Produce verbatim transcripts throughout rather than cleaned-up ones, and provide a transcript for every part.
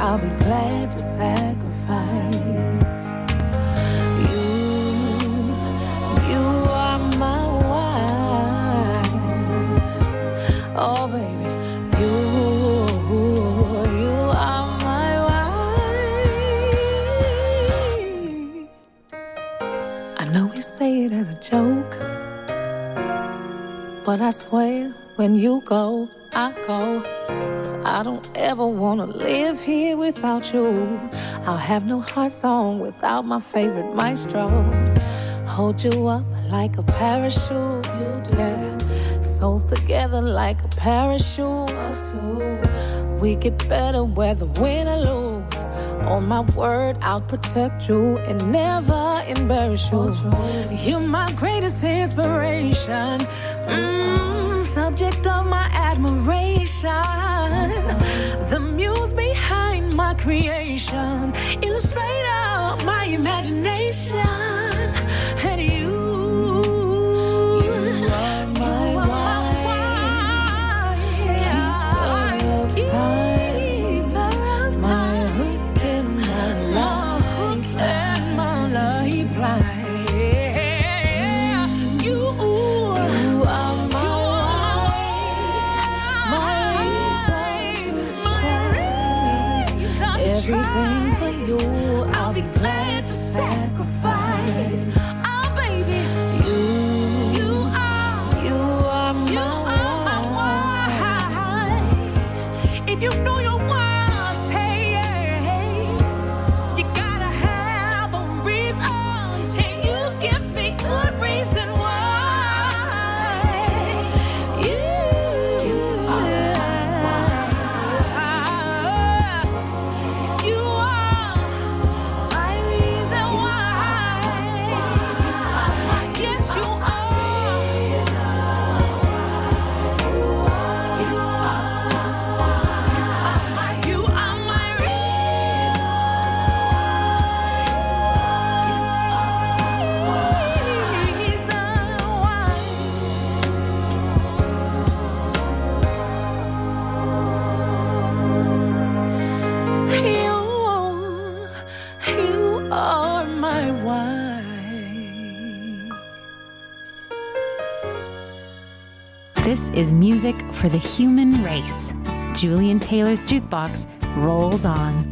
I'll be glad to sacrifice. You, you are my wife. Oh, baby, you, you are my wife. I know we say it as a joke, but I swear when you go, I go. 'Cause I don't ever wanna live here without you. I'll have no heart song without my favorite maestro. Hold you up like a parachute, you do. Yeah. Souls together like a parachute. Us two. We get better whether win or lose. On my word, I'll protect you and never embarrass you. You're my greatest inspiration. Mm, subject of my admiration. The muse behind my creation. Illustrator of my imagination. And you, you are my wife. Keep her uptight. My hook and my lifeline. Everything for you, I'll be glad to sacrifice. Oh, baby, you, you are, you are my, you are my wife. If you know your wife, hey, hey, you gotta have a reason, and you give me good reason why. You, you are my wife. You are my reason why. Yes, you are. You are my You, you are my wife. This is music for the human race. Julian Taylor's Jukebox rolls on.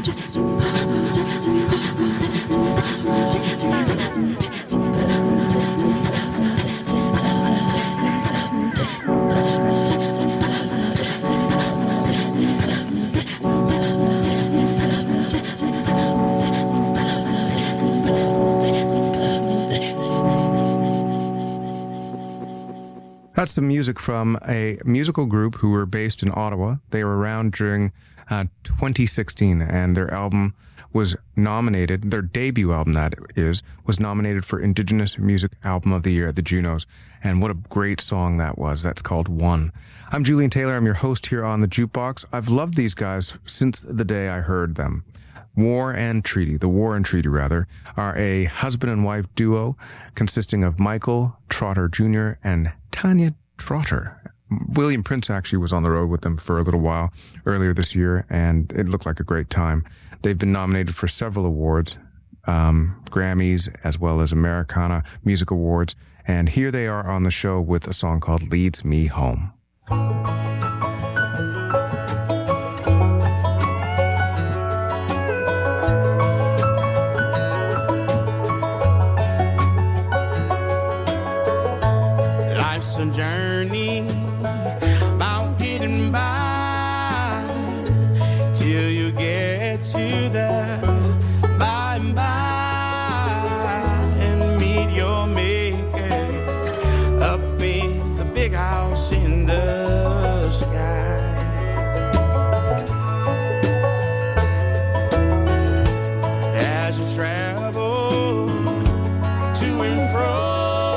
That's the music from a musical group who were based in Ottawa. They were around during uh, twenty sixteen, and their album was nominated, their debut album that is, was nominated for Indigenous Music Album of the Year at the Junos. And what a great song that was. That's called One. I'm Julian Taylor. I'm your host here on The Jukebox. I've loved these guys since the day I heard them. War and Treaty, the War and Treaty rather, are a husband and wife duo consisting of Michael Trotter Junior and Tanya Trotter. William Prince actually was on the road with them for a little while earlier this year, and it looked like a great time. They've been nominated for several awards, um, Grammys, as well as Americana Music Awards, and here they are on the show with a song called Leads Me Home. Life's a journey about getting by till you get to the by and by and meet your maker up in the big house in the sky. As you travel to and fro,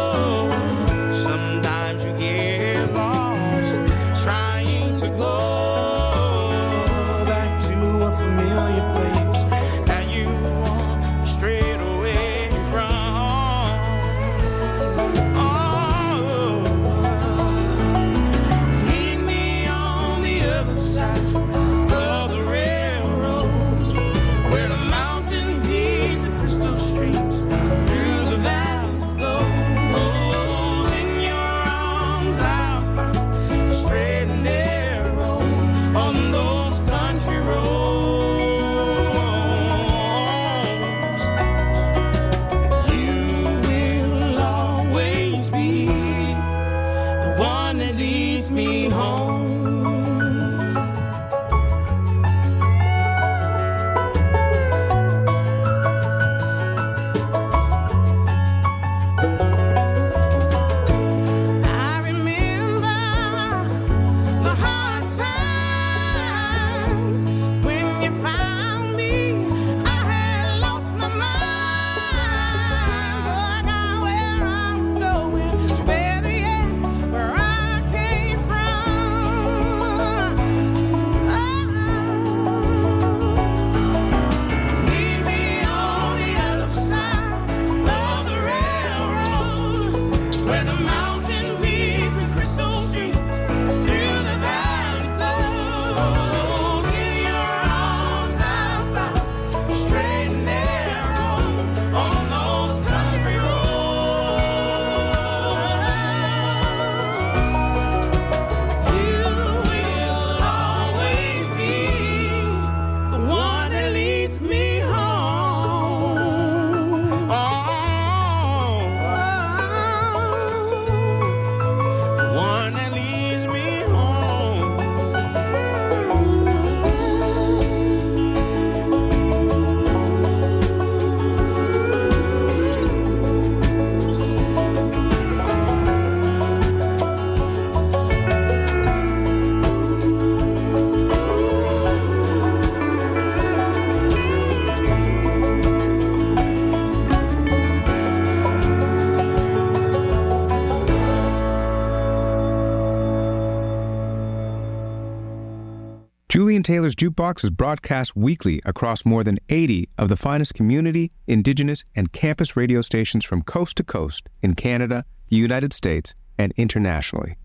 Julian Taylor's Jukebox is broadcast weekly across more than eighty of the finest community, Indigenous, and campus radio stations from coast to coast in Canada, the United States, and internationally.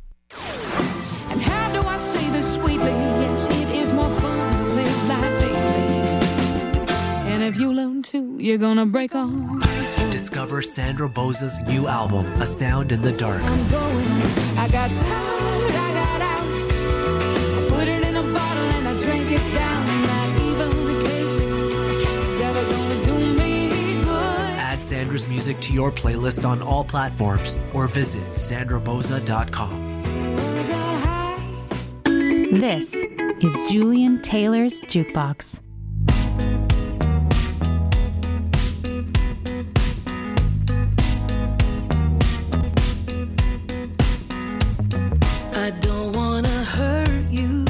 And how do I say this sweetly? Yes, it is more fun to live life daily. And if you learn to, you're gonna break on. Discover Sandra Boza's new album, A Sound in the Dark. I'm going, I got tired, I got out. I put it in a bottle and I drank it down. Not even occasion music to your playlist on all platforms or visit sandra boza dot com. This is Julian Taylor's Jukebox. I don't wanna hurt you.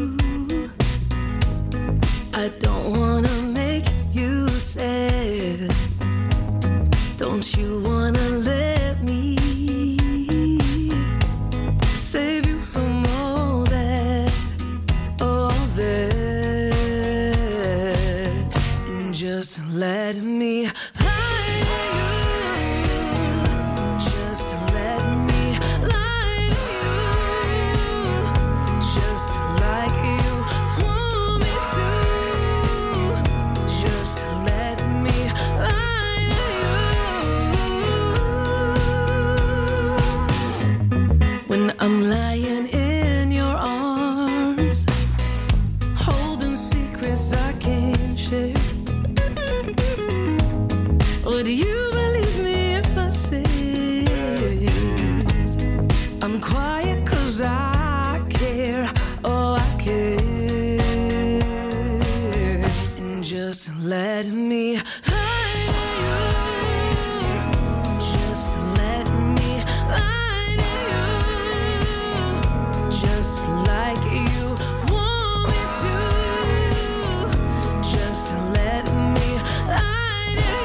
I don't wanna make you sad. Don't you wanna let me save you from all that, all that, and just let me lie to you, just let me lie to you, just like you want me to, just let me lie to you. When I'm lying in your arms, holding secrets I can't share, would you believe me if I said I'm quiet 'cause I care, oh I care, and just let me lie to you, just let me lie to you, just like you want me to, just let me lie to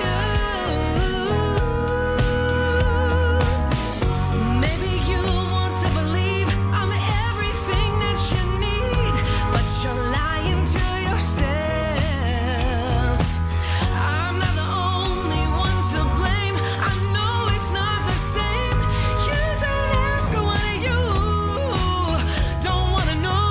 you. Maybe you want to believe I'm everything that you need, but you're lying to yourself. I'm not the only one to blame. I know it's not the same. You don't ask what you don't wanna know.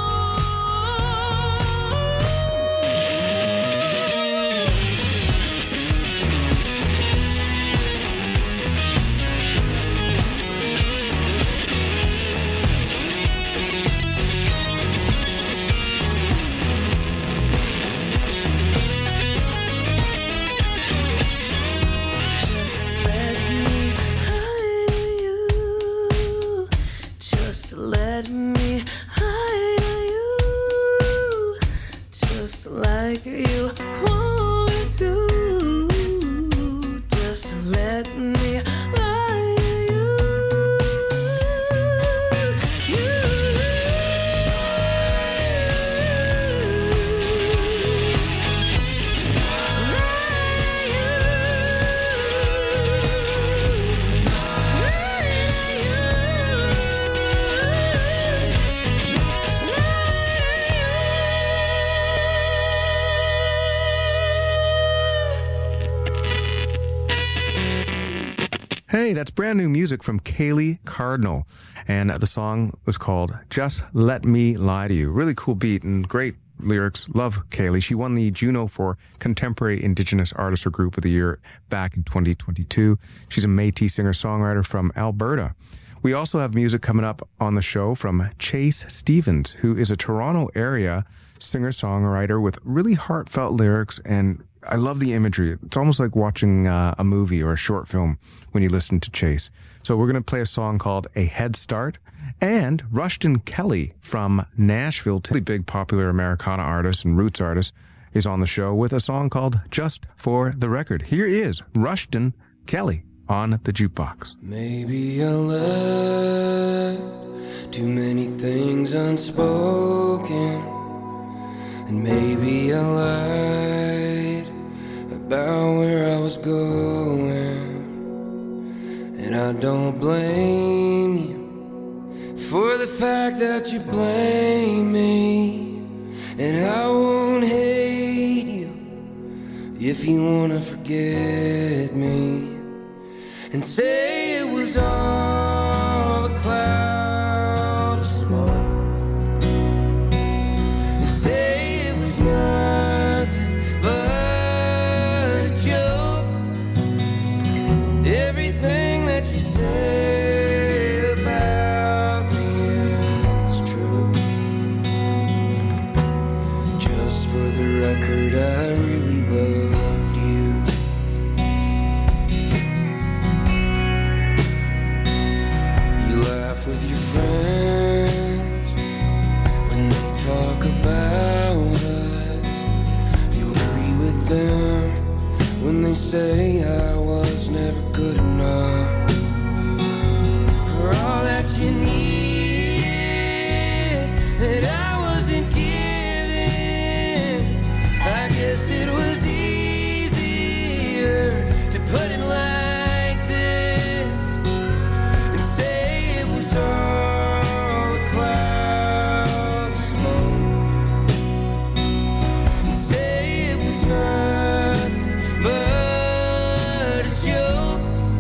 Just let me lie to you, just let me lie to you, just like you want me to, just let me lie to you. Hey, that's brand new music from Kaylee Cardinal. And the song was called Just Let Me Lie to You. Really cool beat and great lyrics. Love Kaylee. She won the Juno for Contemporary Indigenous Artist or Group of the Year back in twenty twenty-two. She's a Métis singer-songwriter from Alberta. We also have music coming up on the show from Chase Stevens, who is a Toronto area singer-songwriter with really heartfelt lyrics, and I love the imagery. It's almost like watching uh, a movie or a short film when you listen to Chase. So we're going to play a song called A Head Start. And Rushton Kelly from Nashville, really big popular Americana artist and roots artist, is on the show with a song called Just for the Record. Here is Rushton Kelly on the Jukebox. Maybe I left too many things unspoken, and maybe I lied about where I was going, and I don't blame you for the fact that you blame me, and I won't hate you if you wanna forget me and say it was all a cloud of smoke, and say it was nothing but a joke. Everything that you say about me is true. Just for the record, I really loved you. them when they say I was never good enough. For all that you need that I wasn't given, I guess it was easier to put it like this and say it was all a cloud of smoke, and say it was nothing but a joke.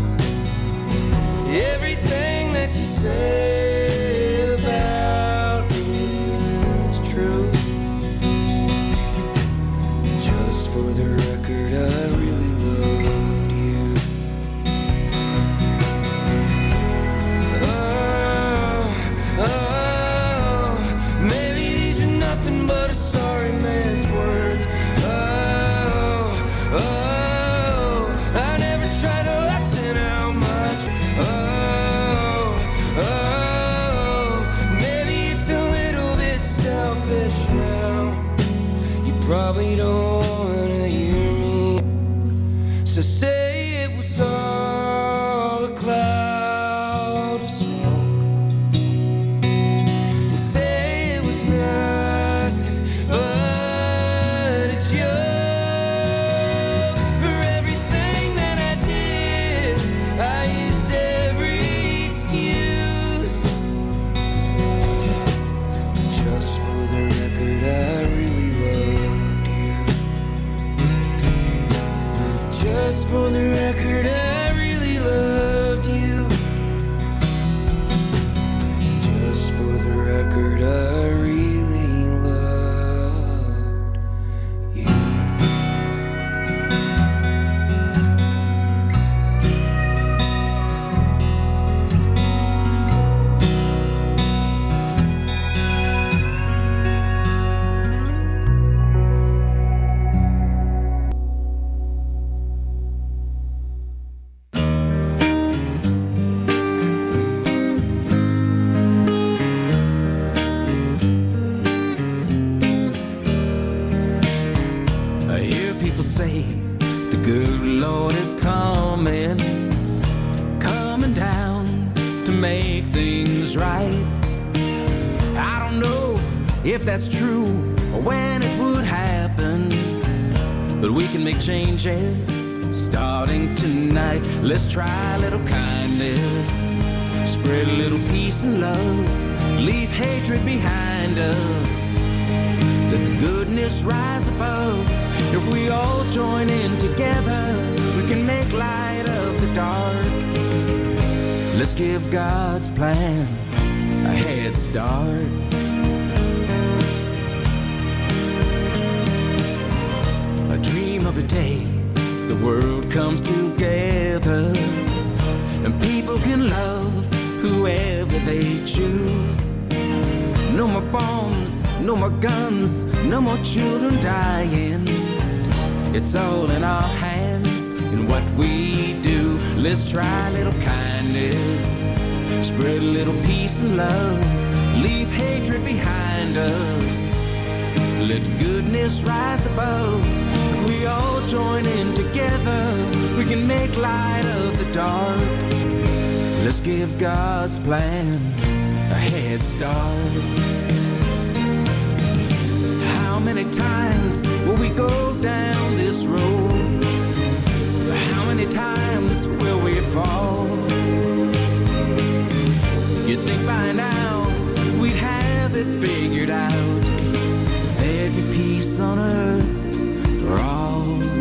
Everything that you say about me is true. Just for the record, I really loved you. Oh, oh, maybe these are nothing but a sorry man's words. Oh, oh, I never tried to lessen how much. Oh, oh, maybe it's a little bit selfish now. You probably don't wanna hear me, so say it was all a cloud of smoke, and say it was nothing but a joke. For everything that I did, I used every excuse. Just for the record, I really loved you. Just for the record, I really loved you. Just for the record, I really loved you. I hear people say the good Lord is coming, coming down to make things right. I don't know if that's true or when it would happen, but we can make changes starting tonight. Let's try a little kindness, spread a little peace and love, leave hatred behind us. Let the goodness rise above. If we all join in together, we can make light of the dark. Let's give God's plan a head start. I dream of a day the world comes together and people can love whoever they choose. No more bombs, no more guns, no more children dying. It's all in our hands in what we do. Let's try a little kindness, spread a little peace and love, leave hatred behind us. Let goodness rise above. If we all join in together, we can make light of the dark. Let's give God's plan a head start. How many times will we go down this road? How many times will we fall? You'd think by now we'd have it figured out. There'd be peace on earth for all.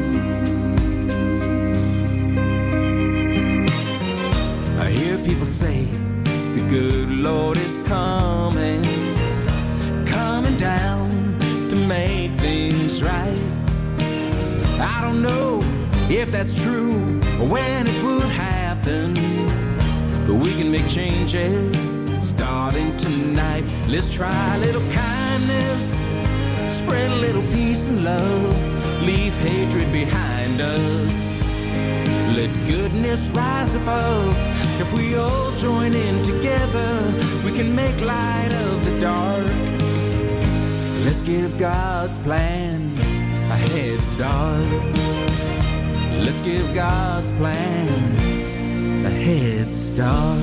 I hear people say the good Lord is coming, coming down to make things right. I don't know if that's true or when it would happen, but we can make changes starting tonight. Let's try a little kindness, spread a little peace and love, leave hatred behind us. Let goodness rise above. If we all join in together, we can make light of the dark. Let's give God's plan a head start. Let's give God's plan a head start.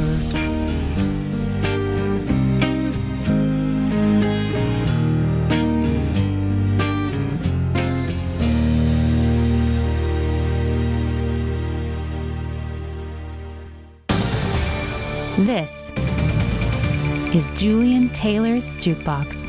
This is Julian Taylor's Jukebox.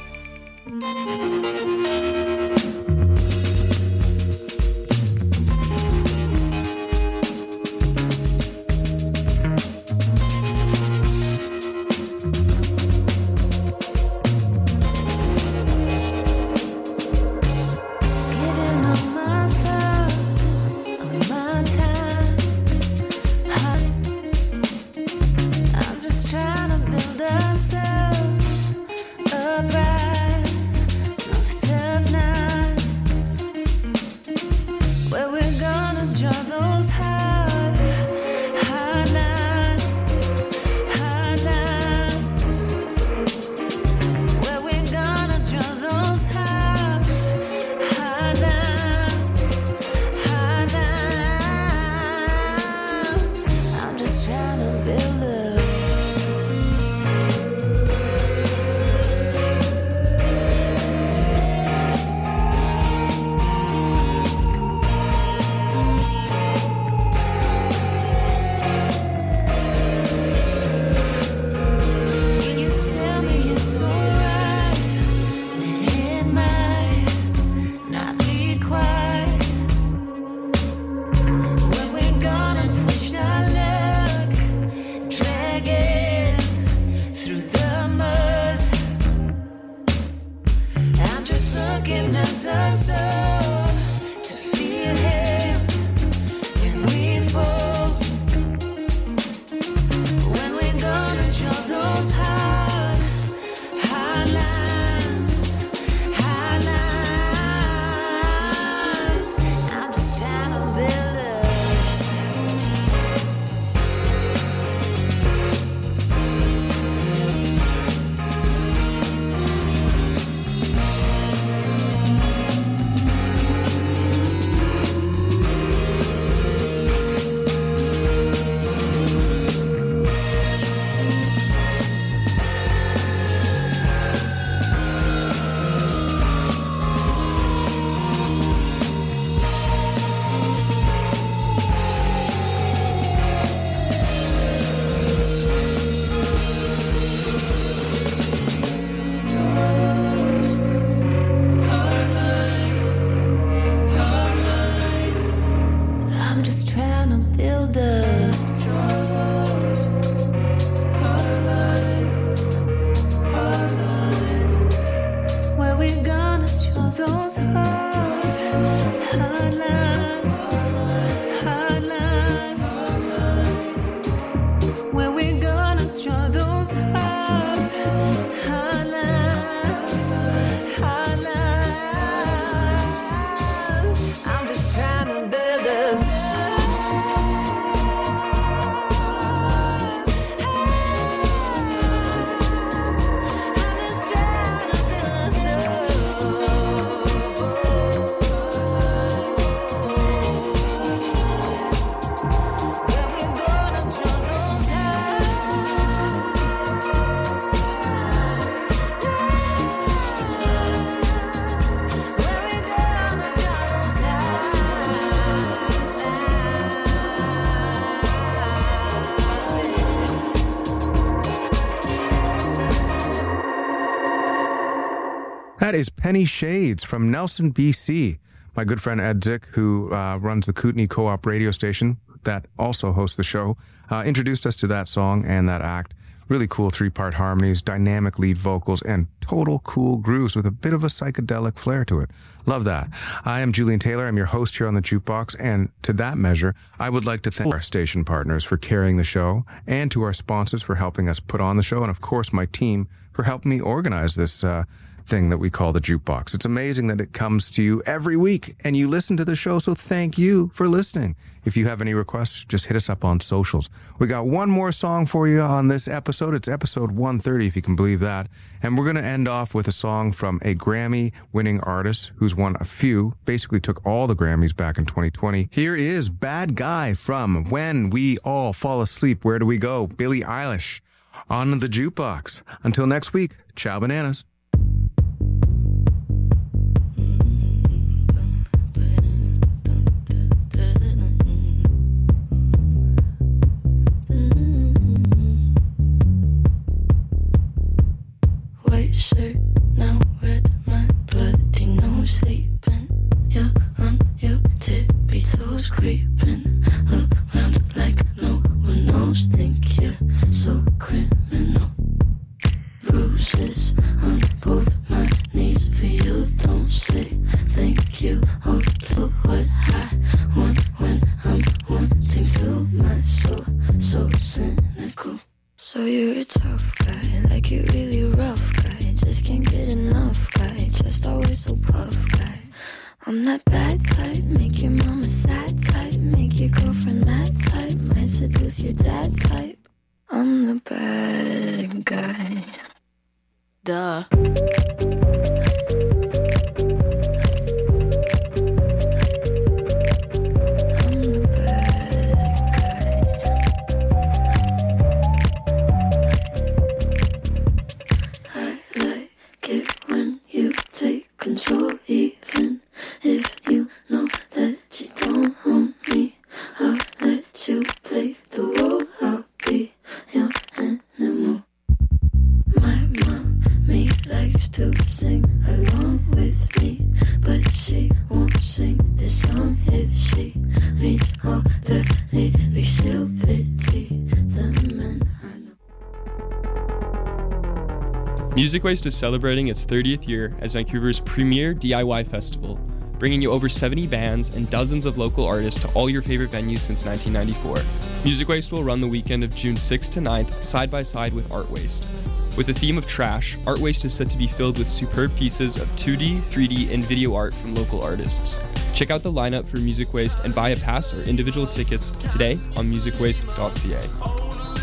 That is Penny Shades from Nelson, B C. My good friend Ed Zick, who uh, runs the Kootenai Co-op radio station that also hosts the show, uh, introduced us to that song and that act. Really cool three-part harmonies, dynamic lead vocals, and total cool grooves with a bit of a psychedelic flair to it. Love that. I am Julian Taylor. I'm your host here on the Jukebox, and to that measure, I would like to thank our station partners for carrying the show, and to our sponsors for helping us put on the show, and of course my team for helping me organize this uh, thing that we call the jukebox. It's amazing that it comes to you every week and you listen to the show, so thank you for listening. If you have any requests, just hit us up on socials. We got one more song for you on this episode. It's episode one thirty, if you can believe that. And we're going to end off with a song from a Grammy-winning artist who's won a few, basically took all the Grammys back in twenty twenty. Here is Bad Guy from When We All Fall Asleep. Where do we go? Billie Eilish on the jukebox. Until next week, ciao bananas. White shirt, now red, my bloody nose sleeping. You're on your tippy toes, creeping around like no one knows. Think you're so criminal. Bruises on both my knees for you. Don't say thank you. Oh, look what I want when I'm wanting to. My soul, so cynical. So you're a tough guy, like you're really rough guy. Just can't get enough guy, just always so puff guy. I'm that bad type, make your mama sad type, make your girlfriend mad type, might seduce your dad type. I'm the bad guy. Duh. Control, even if you know that you don't own me. I'll let you play the role. I'll be your animal. My mommy likes to sing along with me, but she won't sing this song if she reads all the lyrics. She'll pity the men I know. Music Waste is celebrating its thirtieth year as Vancouver's premier D I Y festival, bringing you over seventy bands and dozens of local artists to all your favorite venues since nineteen ninety-four. Music Waste will run the weekend of June sixth to ninth, side by side with Art Waste. With the theme of trash, Art Waste is set to be filled with superb pieces of two D, three D, and video art from local artists. Check out the lineup for Music Waste and buy a pass or individual tickets today on music waste dot c a.